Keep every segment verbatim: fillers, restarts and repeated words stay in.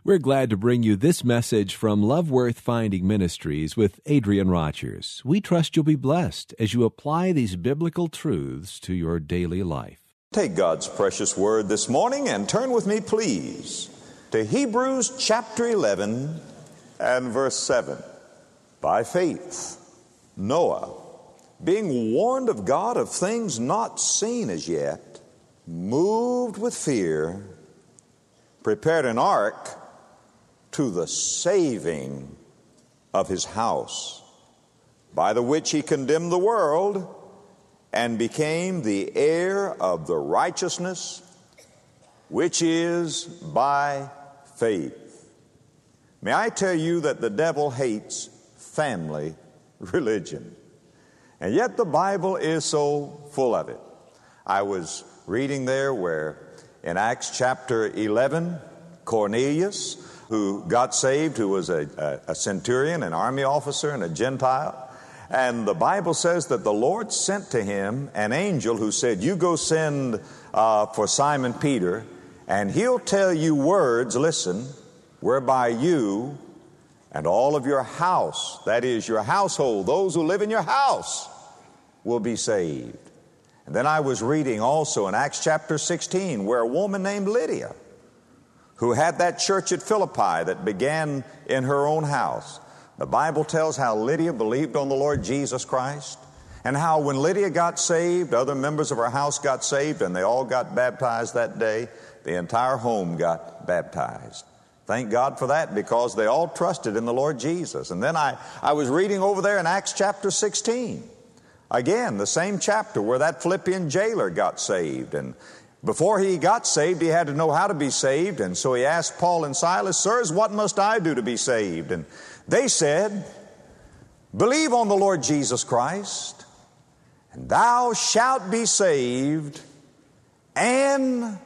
We're glad to bring you this message from Love Worth Finding Ministries with Adrian Rogers. We trust you'll be blessed as you apply these biblical truths to your daily life. Take God's precious word this morning and turn with me, please, to Hebrews chapter eleven and verse seven. By faith, Noah, being warned of God of things not seen as yet, moved with fear, prepared an ark to the saving of his house, by the which he condemned the world and became the heir of the righteousness which is by faith. May I tell you that the devil hates family religion, and yet the Bible is so full of it. I was reading there where in Acts chapter eleven, Cornelius, who got saved, who was a, a, a centurion, an army officer, and a Gentile. And the Bible says that the Lord sent to him an angel who said, you go send uh, for Simon Peter, and he'll tell you words, listen, whereby you and all of your house, that is your household, those who live in your house, will be saved. And then I was reading also in Acts chapter sixteen, where a woman named Lydia, who had that church at Philippi that began in her own house. The Bible tells how Lydia believed on the Lord Jesus Christ, and how when Lydia got saved, other members of her house got saved, and they all got baptized that day. The entire home got baptized. Thank God for that, because they all trusted in the Lord Jesus. And then I, I was reading over there in Acts chapter sixteen. Again, the same chapter where that Philippian jailer got saved. And before he got saved, he had to know how to be saved. And so he asked Paul and Silas, sirs, what must I do to be saved? And they said, believe on the Lord Jesus Christ, and thou shalt be saved, and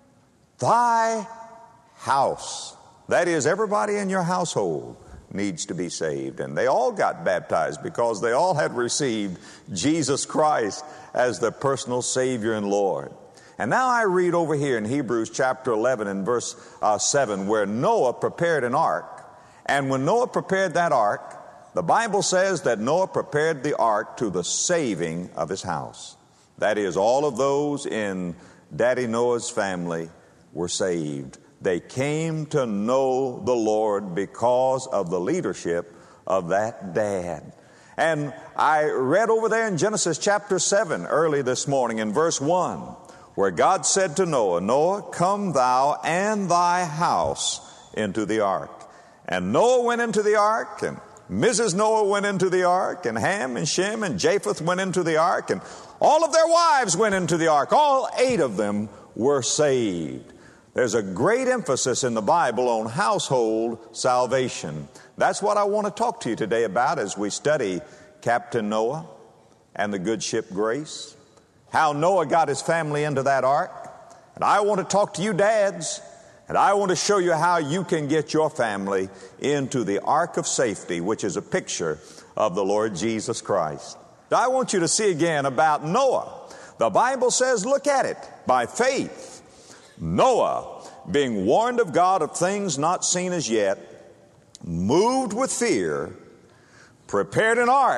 thy house. That is, everybody in your household needs to be saved. And they all got baptized because they all had received Jesus Christ as their personal Savior and Lord. And now I read over here in Hebrews chapter eleven and verse uh, seven, where Noah prepared an ark. And when Noah prepared that ark, the Bible says that Noah prepared the ark to the saving of his house. That is, all of those in Daddy Noah's family were saved. They came to know the Lord because of the leadership of that dad. And I read over there in Genesis chapter seven early this morning in verse one, where God said to Noah, Noah, come thou and thy house into the ark. And Noah went into the ark, and Missus Noah went into the ark, and Ham and Shem and Japheth went into the ark, and all of their wives went into the ark. All eight of them were saved. There's a great emphasis in the Bible on household salvation. That's what I want to talk to you today about as we study Captain Noah and the good ship Grace, how Noah got his family into that ark. And I want to talk to you dads, and I want to show you how you can get your family into the ark of safety, which is a picture of the Lord Jesus Christ. I want you to see again about Noah. The Bible says, look at it, by faith, Noah, being warned of God of things not seen as yet, moved with fear, prepared an ark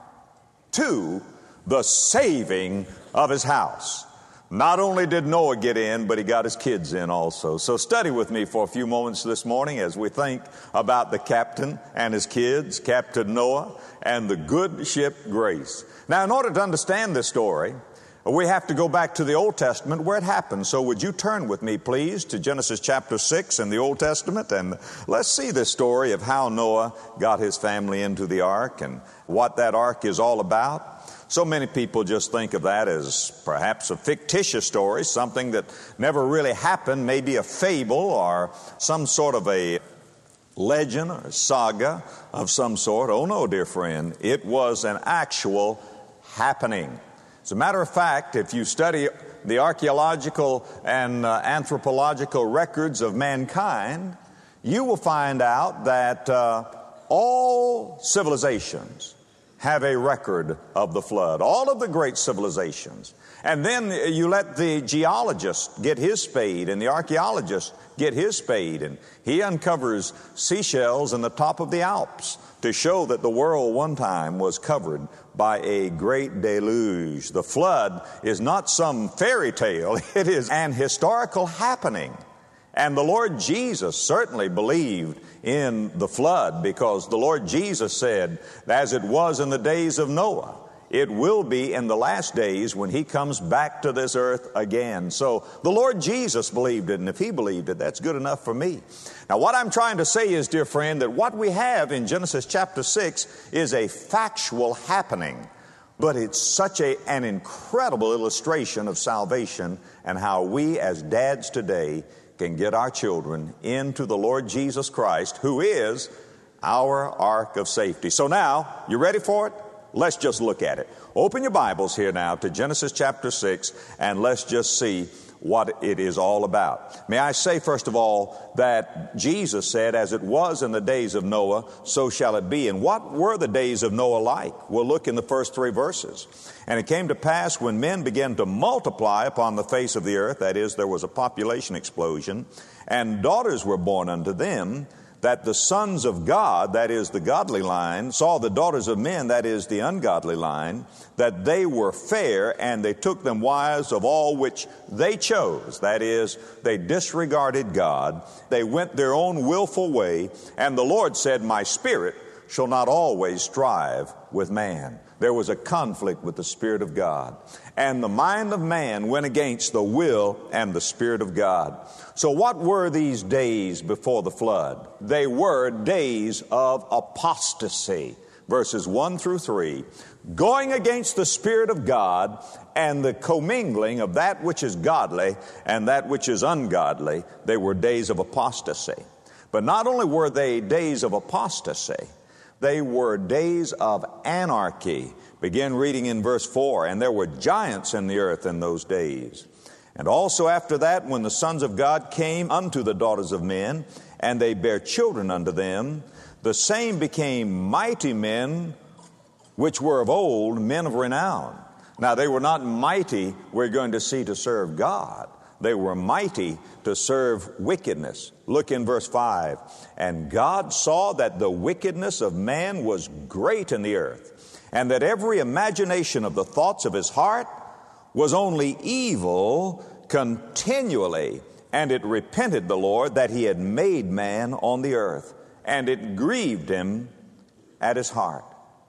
to the saving of his house. Not only did Noah get in, but he got his kids in also. So study with me for a few moments this morning as we think about the captain and his kids, Captain Noah, and the good ship Grace. Now, in order to understand this story, we have to go back to the Old Testament where it happened. So would you turn with me, please, to Genesis chapter six in the Old Testament, and let's see this story of how Noah got his family into the ark and what that ark is all about. So many people just think of that as perhaps a fictitious story, something that never really happened, maybe a fable or some sort of a legend or saga of some sort. Oh no, dear friend, it was an actual happening. As a matter of fact, if you study the archaeological and uh, anthropological records of mankind, you will find out that uh, all civilizations have a record of the flood, all of the great civilizations. And then you let the geologist get his spade and the archaeologist get his spade, and he uncovers seashells in the top of the Alps to show that the world one time was covered by a great deluge. The flood is not some fairy tale. It is an historical happening. And the Lord Jesus certainly believed in the flood, because the Lord Jesus said, as it was in the days of Noah, it will be in the last days when he comes back to this earth again. So the Lord Jesus believed it, and if he believed it, that's good enough for me. Now, what I'm trying to say is, dear friend, that what we have in Genesis chapter six is a factual happening, but it's such a, an incredible illustration of salvation and how we as dads today can get our children into the Lord Jesus Christ, who is our ark of safety. So now, you ready for it? Let's just look at it. Open your Bibles here now to Genesis chapter six, and let's just see what it is all about. May I say, first of all, that Jesus said, as it was in the days of Noah, so shall it be. And what were the days of Noah like? We'll look in the first three verses. And it came to pass, when men began to multiply upon the face of the earth, that is, there was a population explosion, and daughters were born unto them, that the sons of God, that is the godly line, saw the daughters of men, that is the ungodly line, that they were fair, and they took them wives of all which they chose. That is, they disregarded God. They went their own willful way, and the Lord said, my spirit shall not always strive with man. There was a conflict with the Spirit of God. And the mind of man went against the will and the Spirit of God. So what were these days before the flood? They were days of apostasy. Verses one through three. Going against the Spirit of God and the commingling of that which is godly and that which is ungodly. They were days of apostasy. But not only were they days of apostasy, they were days of anarchy. Begin reading in verse four. And there were giants in the earth in those days. And also after that, when the sons of God came unto the daughters of men, and they bare children unto them, the same became mighty men, which were of old, men of renown. Now they were not mighty, we're going to see, to serve God. They were mighty to serve wickedness. Look in verse five. And God saw that the wickedness of man was great in the earth, and that every imagination of the thoughts of his heart was only evil continually. And it repented the Lord that he had made man on the earth, and it grieved him at his heart.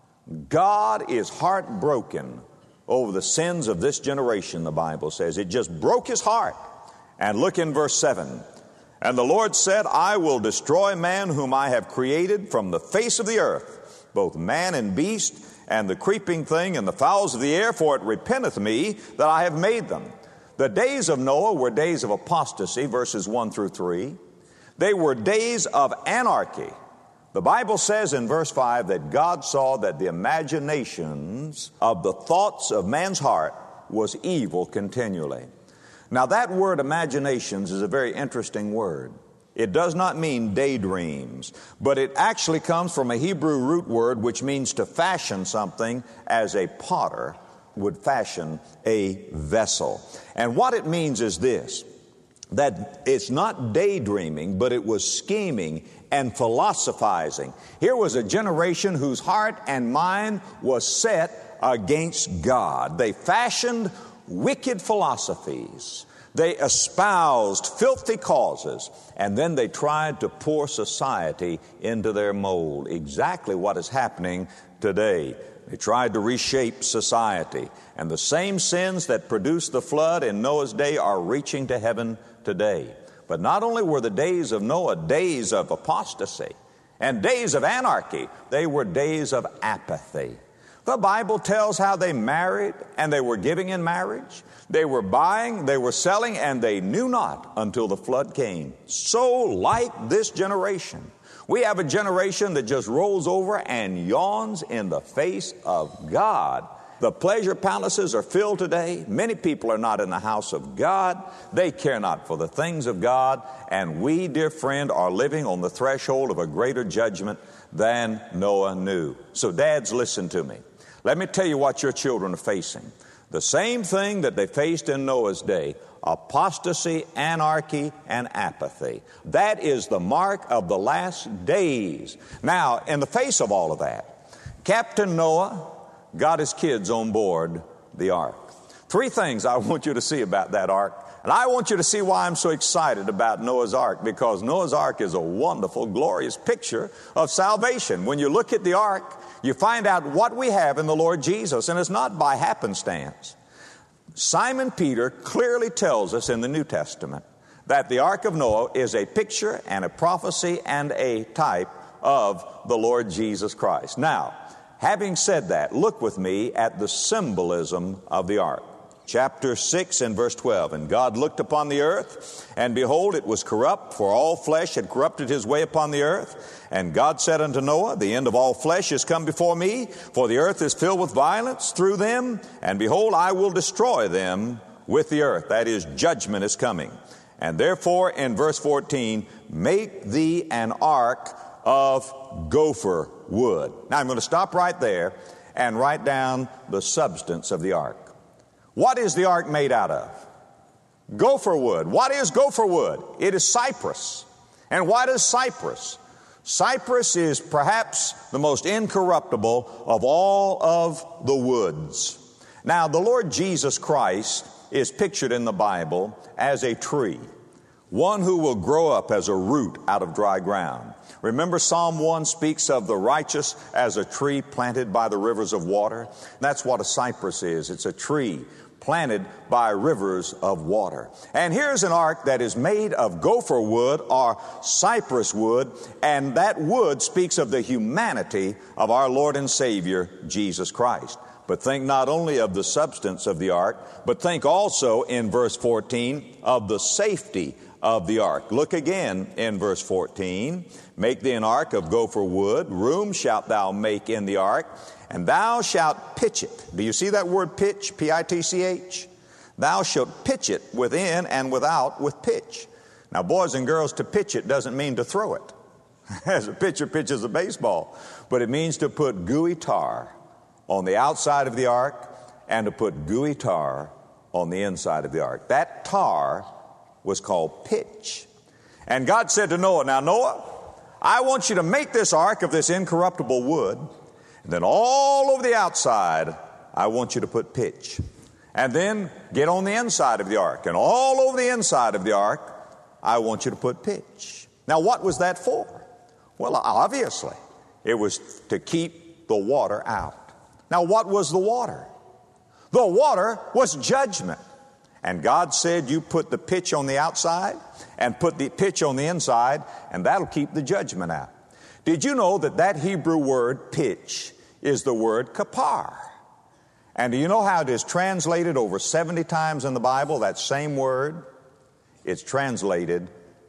God is heartbroken over the sins of this generation, the Bible says. It just broke his heart. And look in verse seven. And the Lord said, I will destroy man whom I have created from the face of the earth, both man and beast, and the creeping thing and the fowls of the air, for it repenteth me that I have made them. The days of Noah were days of apostasy, verses one through three. They were days of anarchy. The Bible says in verse five that God saw that the imaginations of the thoughts of man's heart was evil continually. Now that word imaginations is a very interesting word. It does not mean daydreams, but it actually comes from a Hebrew root word which means to fashion something as a potter would fashion a vessel. And what it means is this, that it's not daydreaming, but it was scheming and philosophizing. Here was a generation whose heart and mind was set against God. They fashioned wicked philosophies. They espoused filthy causes, and then they tried to pour society into their mold. Exactly what is happening today. They tried to reshape society, and the same sins that produced the flood in Noah's day are reaching to heaven today. But not only were the days of Noah days of apostasy and days of anarchy, they were days of apathy. The Bible tells how they married and they were giving in marriage. They were buying, they were selling, and they knew not until the flood came. So like this generation, we have a generation that just rolls over and yawns in the face of God The pleasure palaces are filled today. Many people are not in the house of God. They care not for the things of God. And we, dear friend, are living on the threshold of a greater judgment than Noah knew. So dads, listen to me. Let me tell you what your children are facing. The same thing that they faced in Noah's day: apostasy, anarchy, and apathy. That is the mark of the last days. Now, in the face of all of that, Captain Noah got his kids on board the ark. Three things I want you to see about that ark. And I want you to see why I'm so excited about Noah's ark, because Noah's ark is a wonderful, glorious picture of salvation. When you look at the ark, you find out what we have in the Lord Jesus, and it's not by happenstance. Simon Peter clearly tells us in the New Testament that the ark of Noah is a picture and a prophecy and a type of the Lord Jesus Christ. Now, having said that, look with me at the symbolism of the ark. Chapter six and verse twelve. And God looked upon the earth, and behold, it was corrupt, for all flesh had corrupted his way upon the earth. And God said unto Noah, the end of all flesh is come before me, for the earth is filled with violence through them, and behold, I will destroy them with the earth. That is, judgment is coming. And therefore, in verse fourteen, make thee an ark of gopher wood. Now, I'm going to stop right there and write down the substance of the ark. What is the ark made out of? Gopher wood. What is gopher wood? It is cypress. And what is cypress? Cypress is perhaps the most incorruptible of all of the woods. Now, the Lord Jesus Christ is pictured in the Bible as a tree, one who will grow up as a root out of dry ground. Remember, Psalm one speaks of the righteous as a tree planted by the rivers of water. That's what a cypress is. It's a tree planted by rivers of water. And here's an ark that is made of gopher wood or cypress wood, and that wood speaks of the humanity of our Lord and Savior, Jesus Christ. But think not only of the substance of the ark, but think also in verse fourteen of the safety of the ark. Look again in verse fourteen. Make thee an ark of gopher wood, room shalt thou make in the ark, and thou shalt pitch it. Do you see that word pitch? P I T C H? Thou shalt pitch it within and without with pitch. Now, boys and girls, to pitch it doesn't mean to throw it. As a pitcher pitches a baseball. But it means to put gooey tar on the outside of the ark and to put gooey tar on the inside of the ark. That tar was called pitch. And God said to Noah, now Noah, I want you to make this ark of this incorruptible wood, and then all over the outside, I want you to put pitch. And then get on the inside of the ark, and all over the inside of the ark, I want you to put pitch. Now, what was that for? Well, obviously, it was to keep the water out. Now, what was the water? The water was judgment. And God said, you put the pitch on the outside and put the pitch on the inside, and that'll keep the judgment out. Did you know that that Hebrew word pitch is the word kapar? And do you know how it is translated over seventy times in the Bible, that same word? It's translated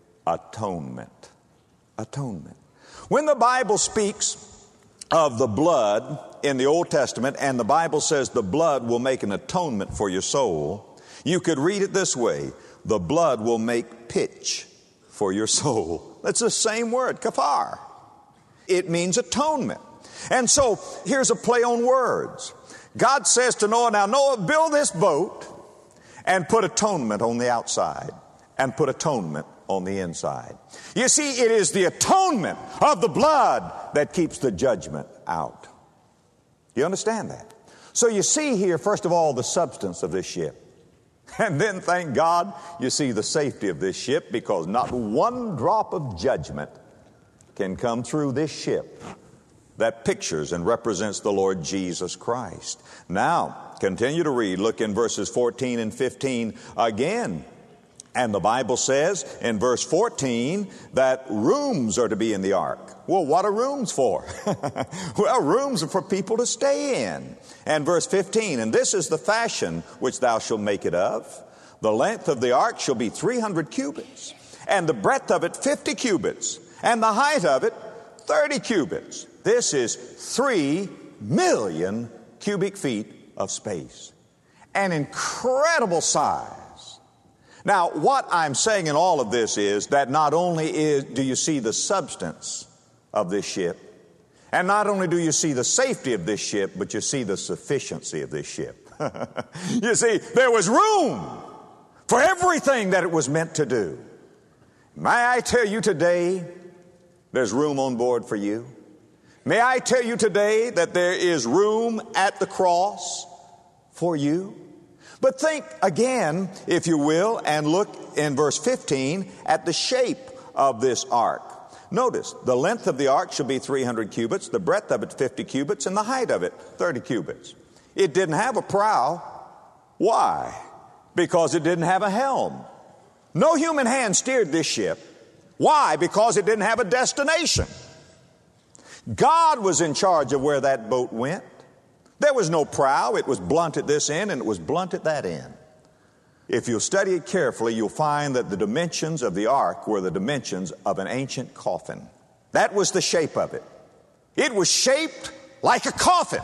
atonement. Atonement. When the Bible speaks of the blood in the Old Testament, and the Bible says the blood will make an atonement for your soul, you could read it this way: the blood will make pitch for your soul. That's the same word, kafar. It means atonement. And so here's a play on words. God says to Noah, now Noah, build this boat and put atonement on the outside and put atonement on the inside. You see, it is the atonement of the blood that keeps the judgment out. You understand that? So you see here, first of all, the substance of this ship. And then, thank God, you see the safety of this ship, because not one drop of judgment can come through this ship that pictures and represents the Lord Jesus Christ. Now, continue to read. Look in verses fourteen and fifteen again. And the Bible says in verse fourteen that rooms are to be in the ark. Well, what are rooms for? Well, rooms are for people to stay in. And verse fifteen, and this is the fashion which thou shalt make it of. The length of the ark shall be three hundred cubits, and the breadth of it fifty cubits, and the height of it thirty cubits. This is three million cubic feet of space. An incredible size. Now, what I'm saying in all of this is that not only is, do you see the substance of this ship, and not only do you see the safety of this ship, but you see the sufficiency of this ship. You see, there was room for everything that it was meant to do. May I tell you today, there's room on board for you. May I tell you today that there is room at the cross for you. But think again, if you will, and look in verse fifteen at the shape of this ark. Notice, the length of the ark shall be three hundred cubits, the breadth of it fifty cubits, and the height of it thirty cubits. It didn't have a prow. Why? Because it didn't have a helm. No human hand steered this ship. Why? Because it didn't have a destination. God was in charge of where that boat went. There was no prow. It was blunt at this end and it was blunt at that end. If you'll study it carefully, you'll find that the dimensions of the ark were the dimensions of an ancient coffin. That was the shape of it. It was shaped like a coffin.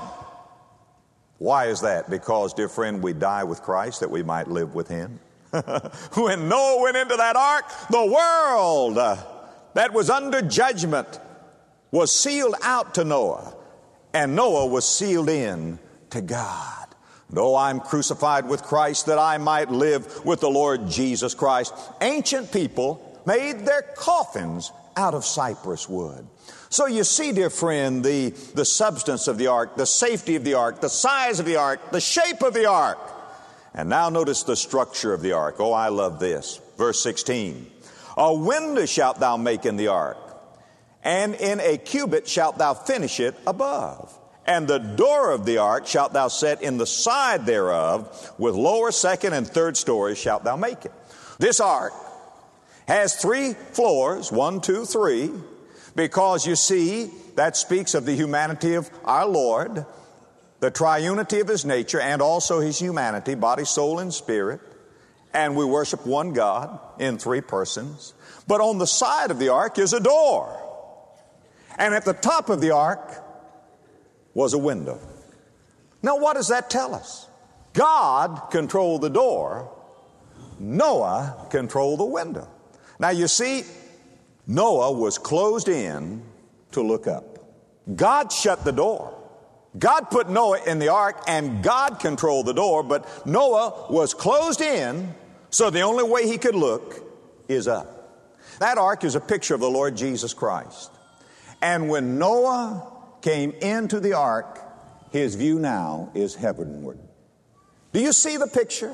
Why is that? Because, dear friend, we die with Christ that we might live with Him. When Noah went into that ark, the world uh, that was under judgment was sealed out to Noah. And Noah was sealed in to God. Though I'm crucified with Christ that I might live with the Lord Jesus Christ. Ancient people made their coffins out of cypress wood. So you see, dear friend, the, the substance of the ark, the safety of the ark, the size of the ark, the shape of the ark. And now notice the structure of the ark. Oh, I love this. Verse sixteen. A window shalt thou make in the ark, and in a cubit shalt thou finish it above. And the door of the ark shalt thou set in the side thereof, with lower, second, and third stories shalt thou make it. This ark has three floors, one, two, three, because you see, that speaks of the humanity of our Lord, the triunity of His nature, and also His humanity, body, soul, and spirit. And we worship one God in three persons. But on the side of the ark is a door. And at the top of the ark was a window. Now, what does that tell us? God controlled the door. Noah controlled the window. Now, you see, Noah was closed in to look up. God shut the door. God put Noah in the ark, and God controlled the door, but Noah was closed in, so the only way he could look is up. That ark is a picture of the Lord Jesus Christ. And when Noah came into the ark, his view now is heavenward. Do you see the picture?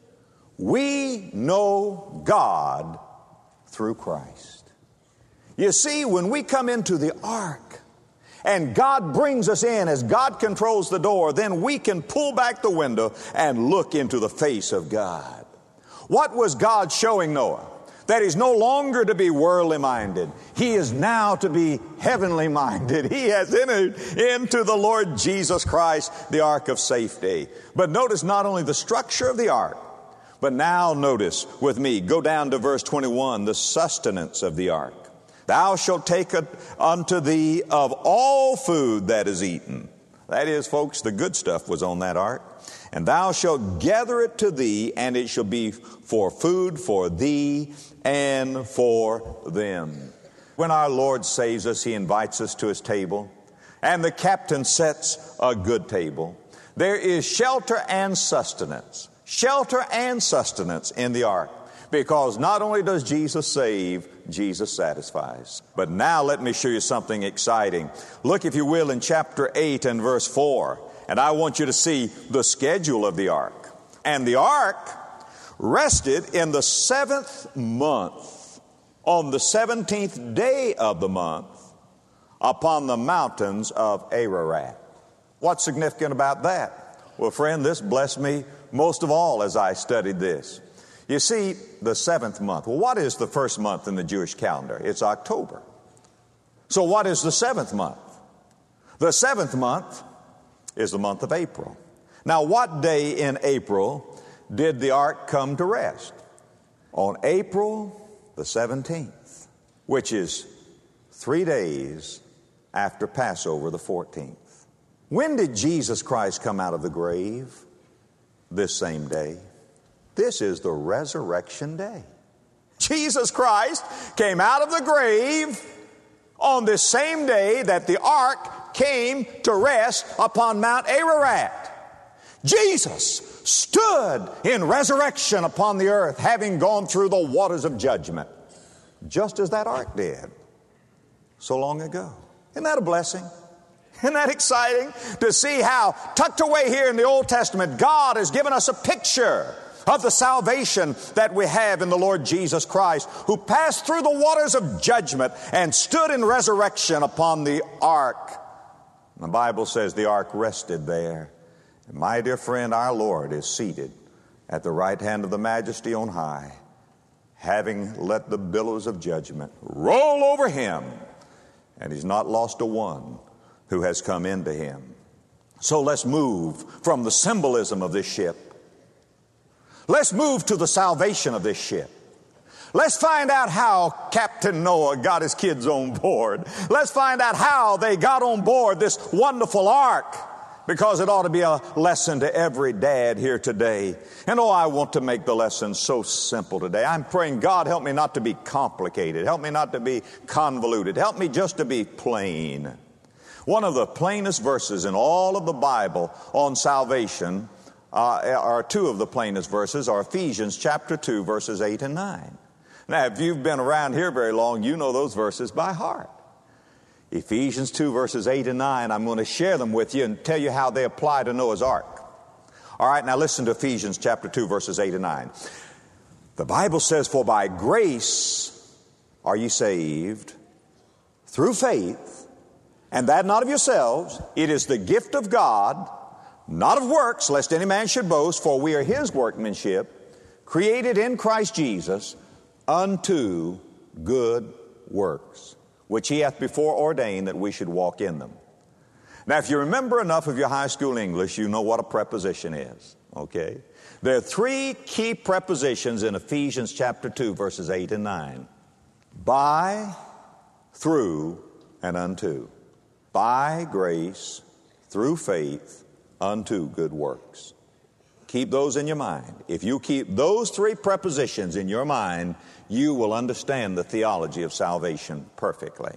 We know God through Christ. You see, when we come into the ark and God brings us in as God controls the door, then we can pull back the window and look into the face of God. What was God showing Noah? That he's no longer to be worldly minded. He is now to be heavenly minded. He has entered into the Lord Jesus Christ, the ark of safety. But notice not only the structure of the ark, but now notice with me, go down to verse twenty-one, the sustenance of the ark. Thou shalt take unto thee of all food that is eaten. That is, folks, the good stuff was on that ark. And thou shalt gather it to thee, and it shall be for food for thee and for them. When our Lord saves us, He invites us to His table, and the captain sets a good table. There is shelter and sustenance. Shelter and sustenance in the ark. Because not only does Jesus save, Jesus satisfies. But now let me show you something exciting. Look, if you will, in chapter eight and verse four. And I want you to see the schedule of the ark. And the ark rested in the seventh month, on the seventeenth day of the month, upon the mountains of Ararat. What's significant about that? Well, friend, this blessed me most of all as I studied this. You see, the seventh month. Well, what is the first month in the Jewish calendar? It's October. So what is the seventh month? The seventh month is the month of April. Now, what day in April did the ark come to rest? On April the seventeenth, which is three days after Passover the fourteenth. When did Jesus Christ come out of the grave? This same day. This is the resurrection day. Jesus Christ came out of the grave on this same day that the ark came to rest upon Mount Ararat. Jesus stood in resurrection upon the earth, having gone through the waters of judgment, just as that ark did so long ago. Isn't that a blessing? Isn't that exciting to see how tucked away here in the Old Testament, God has given us a picture of the salvation that we have in the Lord Jesus Christ, who passed through the waters of judgment and stood in resurrection upon the ark. The Bible says the ark rested there. And my dear friend, our Lord is seated at the right hand of the Majesty on high, having let the billows of judgment roll over him, and he's not lost a one who has come into him. So let's move from the symbolism of this ship. Let's move to the salvation of this ship. Let's find out how Captain Noah got his kids on board. Let's find out how they got on board this wonderful ark, because it ought to be a lesson to every dad here today. And oh, I want to make the lesson so simple today. I'm praying, God, help me not to be complicated. Help me not to be convoluted. Help me just to be plain. One of the plainest verses in all of the Bible on salvation, uh, or two of the plainest verses, are Ephesians chapter two, verses eight and nine. Now, if you've been around here very long, you know those verses by heart. Ephesians two, verses eight and nine, I'm going to share them with you and tell you how they apply to Noah's ark. All right, now listen to Ephesians chapter two, verses eight and nine. The Bible says, "For by grace are ye saved through faith, and that not of yourselves. It is the gift of God, not of works, lest any man should boast. For we are his workmanship, created in Christ Jesus unto good works, which he hath before ordained that we should walk in them." Now, if you remember enough of your high school English, you know what a preposition is, okay? There are three key prepositions in Ephesians chapter two, verses eight and nine. By, through, and unto. By grace, through faith, unto good works. Keep those in your mind. If you keep those three prepositions in your mind, you will understand the theology of salvation perfectly.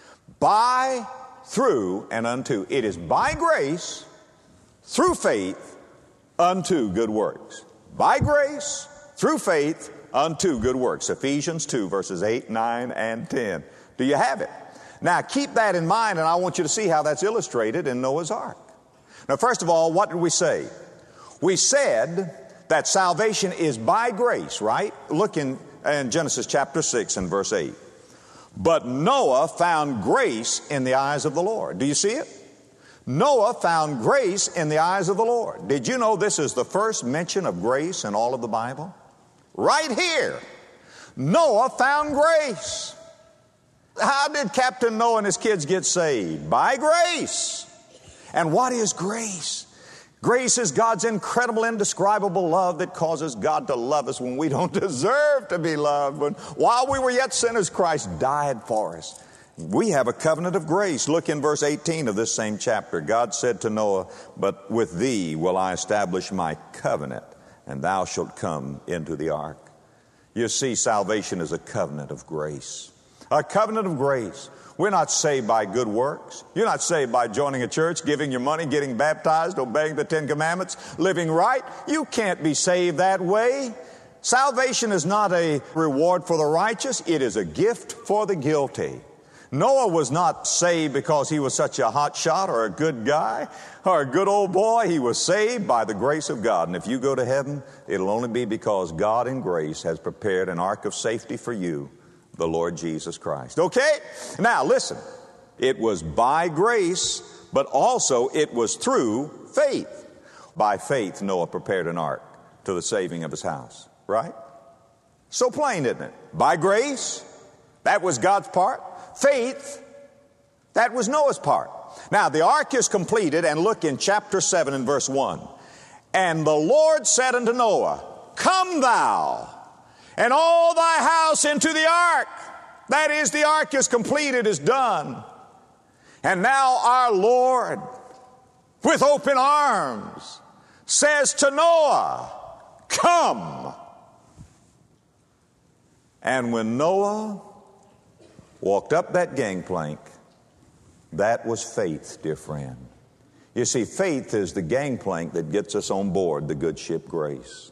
By, through, and unto. It is by grace, through faith, unto good works. By grace, through faith, unto good works. Ephesians two, verses eight, nine, and ten. Do you have it? Now, keep that in mind, and I want you to see how that's illustrated in Noah's ark. Now, first of all, what did we say? We said that salvation is by grace, right? Look in, in Genesis chapter six and verse eight. But Noah found grace in the eyes of the Lord. Do you see it? Noah found grace in the eyes of the Lord. Did you know this is the first mention of grace in all of the Bible? Right here. Noah found grace. How did Captain Noah and his kids get saved? By grace. And what is grace? Grace is God's incredible, indescribable love that causes God to love us when we don't deserve to be loved. When, while we were yet sinners, Christ died for us. We have a covenant of grace. Look in verse eighteen of this same chapter. God said to Noah, "But with thee will I establish my covenant, and thou shalt come into the ark." You see, salvation is a covenant of grace. A covenant of grace. We're not saved by good works. You're not saved by joining a church, giving your money, getting baptized, obeying the Ten Commandments, living right. You can't be saved that way. Salvation is not a reward for the righteous. It is a gift for the guilty. Noah was not saved because he was such a hot shot or a good guy or a good old boy. He was saved by the grace of God. And if you go to heaven, it'll only be because God in grace has prepared an ark of safety for you, the Lord Jesus Christ. Okay? Now listen. It was by grace, but also it was through faith. By faith, Noah prepared an ark to the saving of his house. Right? So plain, isn't it? By grace, that was God's part. Faith, that was Noah's part. Now the ark is completed, and look in chapter seven and verse one. "And the Lord said unto Noah, Come thou and all thy house into the ark." That is, the ark is completed, is done. And now our Lord with open arms, says to Noah, come. And when Noah walked up that gangplank, that was faith, dear friend. You see, faith is the gangplank that gets us on board the good ship Grace.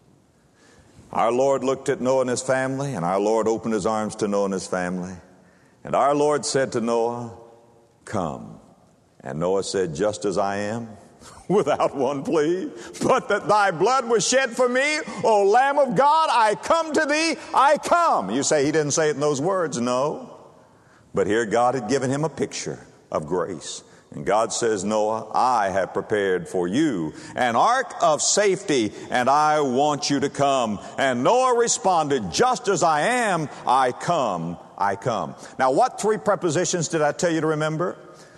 Our Lord looked at Noah and his family, and our Lord opened his arms to Noah and his family. And our Lord said to Noah, come. And Noah said, just as I am, without one plea, but that thy blood was shed for me, O Lamb of God, I come to thee, I come. You say he didn't say it in those words. No. But here God had given him a picture of grace. And God says, Noah, I have prepared for you an ark of safety, and I want you to come. And Noah responded, just as I am, I come, I come. Now, what three prepositions did I tell you to remember?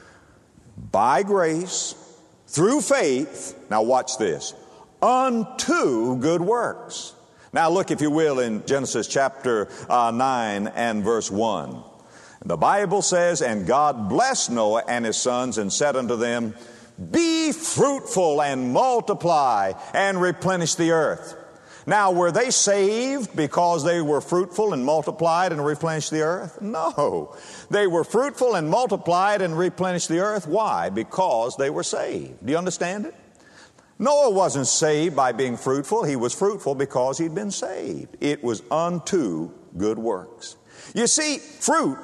By grace, through faith, now watch this, unto good works. Now look, if you will, in Genesis chapter uh, nine and verse one. The Bible says, and God blessed Noah and his sons and said unto them, be fruitful and multiply and replenish the earth. Now, were they saved because they were fruitful and multiplied and replenished the earth? No. They were fruitful and multiplied and replenished the earth. Why? Because they were saved. Do you understand it? Noah wasn't saved by being fruitful. He was fruitful because he'd been saved. It was unto good works. You see, fruit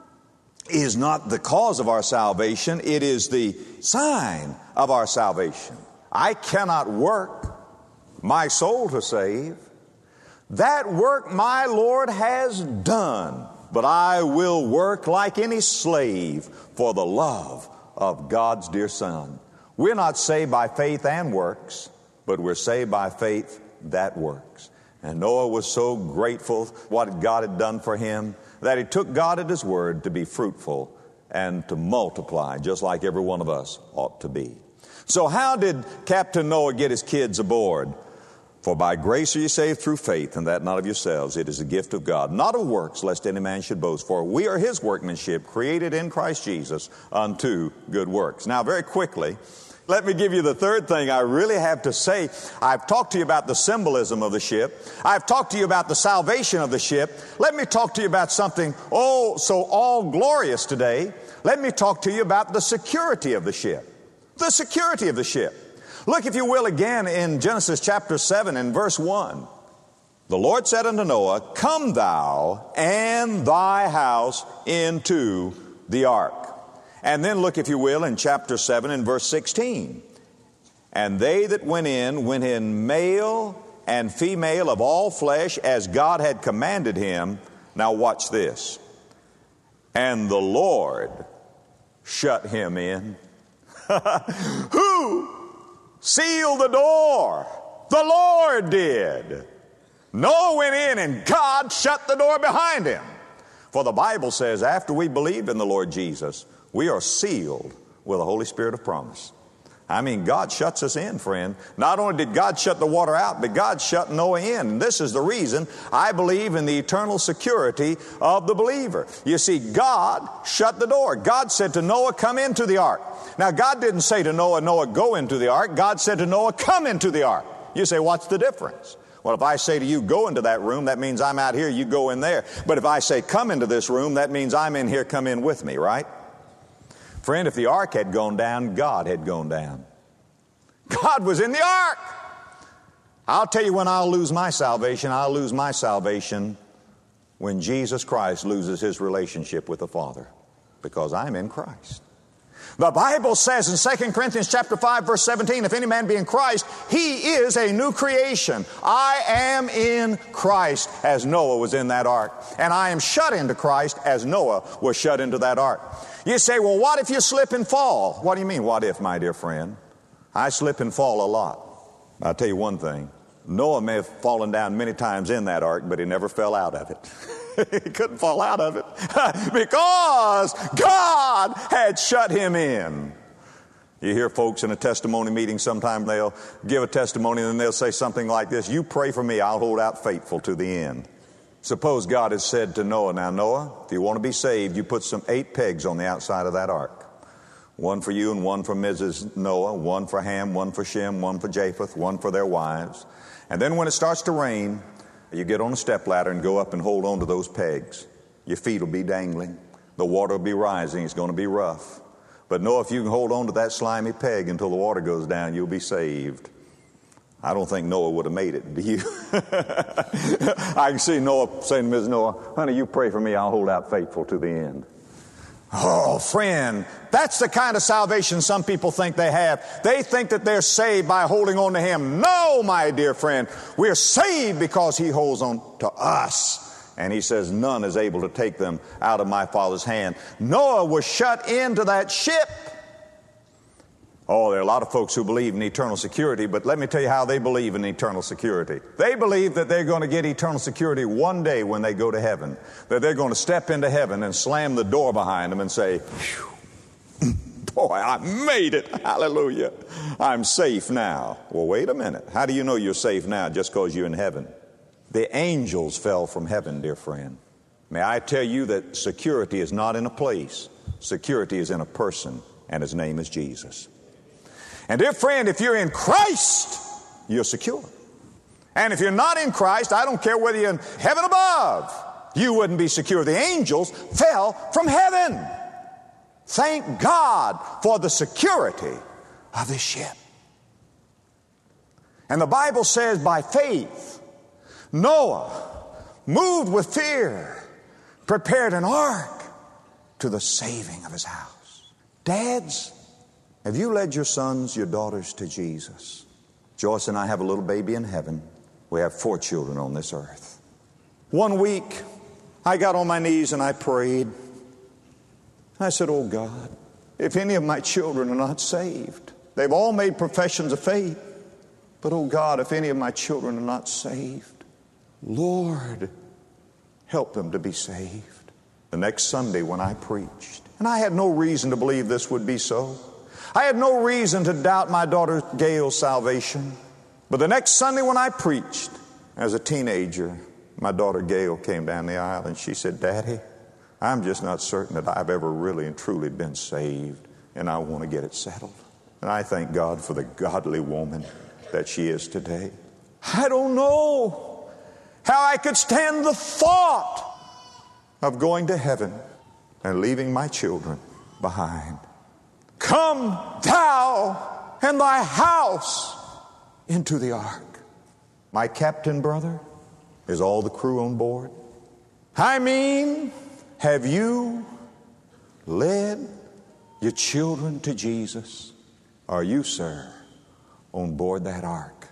is not the cause of our salvation. It is the sign of our salvation. I cannot work my soul to save. That work my Lord has done, but I will work like any slave for the love of God's dear Son. We're not saved by faith and works, but we're saved by faith that works. And Noah was so grateful what God had done for him that he took God at his word to be fruitful and to multiply, just like every one of us ought to be. So how did Captain Noah get his kids aboard? For by grace are you saved through faith, and that not of yourselves. It is a gift of God, not of works, lest any man should boast. For we are his workmanship, created in Christ Jesus unto good works. Now, very quickly, let me give you the third thing I really have to say. I've talked to you about the symbolism of the ship. I've talked to you about the salvation of the ship. Let me talk to you about something, oh, so all glorious today. Let me talk to you about the security of the ship. The security of the ship. Look, if you will, again in Genesis chapter seven and verse one. The Lord said unto Noah, come thou and thy house into the ark. And then look, if you will, in chapter seven and verse sixteen. And they that went in, went in male and female of all flesh, as God had commanded him. Now watch this. And the Lord shut him in. Who sealed the door? The Lord did. Noah went in and God shut the door behind him. For the Bible says after we believe in the Lord Jesus, we are sealed with the Holy Spirit of promise. I mean, God shuts us in, friend. Not only did God shut the water out, but God shut Noah in. And this is the reason I believe in the eternal security of the believer. You see, God shut the door. God said to Noah, come into the ark. Now, God didn't say to Noah, Noah, go into the ark. God said to Noah, come into the ark. You say, what's the difference? Well, if I say to you, go into that room, that means I'm out here, you go in there. But if I say, come into this room, that means I'm in here, come in with me, right? Friend, if the ark had gone down, God had gone down. God was in the ark. I'll tell you when I'll lose my salvation. I'll lose my salvation when Jesus Christ loses his relationship with the Father, because I'm in Christ. The Bible says in Second Corinthians chapter five, verse seventeen, if any man be in Christ, he is a new creation. I am in Christ as Noah was in that ark. And I am shut into Christ as Noah was shut into that ark. You say, well, what if you slip and fall? What do you mean, what if, my dear friend? I slip and fall a lot. I'll tell you one thing. Noah may have fallen down many times in that ark, but he never fell out of it. He couldn't fall out of it because God had shut him in. You hear folks in a testimony meeting, sometimes they'll give a testimony and then they'll say something like this, you pray for me, I'll hold out faithful to the end. Suppose God has said to Noah, now Noah, if you want to be saved, you put some eight pegs on the outside of that ark. One for you and one for Missus Noah, one for Ham, one for Shem, one for Japheth, one for their wives. And then when it starts to rain, you get on a stepladder and go up and hold on to those pegs. Your feet will be dangling. The water will be rising. It's going to be rough. But know if you can hold on to that slimy peg until the water goes down, you'll be saved. I don't think Noah would have made it, do you? I can see Noah saying to Missus Noah, honey, you pray for me, I'll hold out faithful to the end. Oh, friend, that's the kind of salvation some people think they have. They think that they're saved by holding on to Him. No, my dear friend, we're saved because He holds on to us. And He says, none is able to take them out of my Father's hand. Noah was shut into that ship. Oh, there are a lot of folks who believe in eternal security, but let me tell you how they believe in eternal security. They believe that they're going to get eternal security one day when they go to heaven, that they're going to step into heaven and slam the door behind them and say, boy, I made it. Hallelujah. I'm safe now. Well, wait a minute. How do you know you're safe now just because you're in heaven? The angels fell from heaven, dear friend. May I tell you that security is not in a place. Security is in a person, and His name is Jesus. And dear friend, if you're in Christ, you're secure. And if you're not in Christ, I don't care whether you're in heaven above, you wouldn't be secure. The angels fell from heaven. Thank God for the security of this ship. And the Bible says by faith, Noah, moved with fear, prepared an ark to the saving of his house. Dads, have you led your sons, your daughters to Jesus? Joyce and I have a little baby in heaven. We have four children on this earth. One week, I got on my knees and I prayed. I said, oh God, if any of my children are not saved, they've all made professions of faith, but oh God, if any of my children are not saved, Lord, help them to be saved. The next Sunday when I preached, and I had no reason to believe this would be so. I had no reason to doubt my daughter Gail's salvation. But the next Sunday when I preached, as a teenager, my daughter Gail came down the aisle and she said, Daddy, I'm just not certain that I've ever really and truly been saved, and I want to get it settled. And I thank God for the godly woman that she is today. I don't know how I could stand the thought of going to heaven and leaving my children behind. Come thou and thy house into the ark. My captain brother, is all the crew on board? I mean, have you led your children to Jesus? Are you, sir, on board that ark?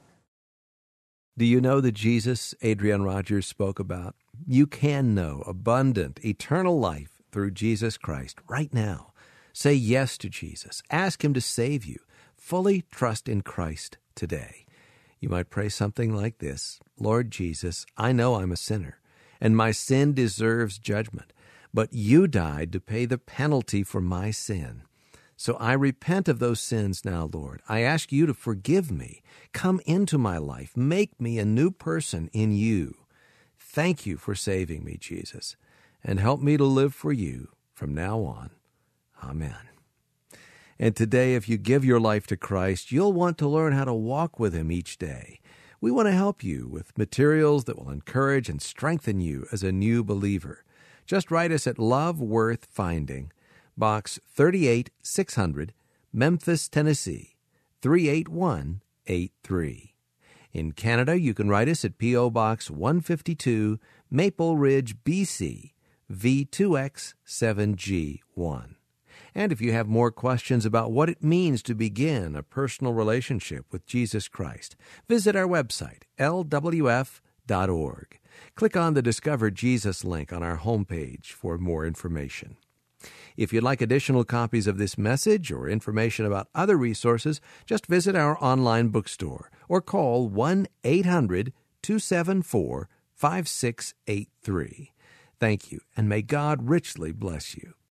Do you know that Jesus, Adrian Rogers, spoke about? You can know abundant, eternal life through Jesus Christ right now. Say yes to Jesus. Ask Him to save you. Fully trust in Christ today. You might pray something like this: Lord Jesus, I know I'm a sinner, and my sin deserves judgment, but you died to pay the penalty for my sin. So I repent of those sins now, Lord. I ask you to forgive me. Come into my life. Make me a new person in you. Thank you for saving me, Jesus, and help me to live for you from now on. Amen. And today, if you give your life to Christ, you'll want to learn how to walk with Him each day. We want to help you with materials that will encourage and strengthen you as a new believer. Just write us at Love Worth Finding, Box thirty-eight six hundred, Memphis, Tennessee, three eight one eight three. In Canada, you can write us at P O. Box one fifty-two, Maple Ridge, B C, V two X seven G one. And if you have more questions about what it means to begin a personal relationship with Jesus Christ, visit our website, L W F dot org. Click on the Discover Jesus link on our homepage for more information. If you'd like additional copies of this message or information about other resources, just visit our online bookstore or call one eight hundred two seven four five six eight three. Thank you, and may God richly bless you.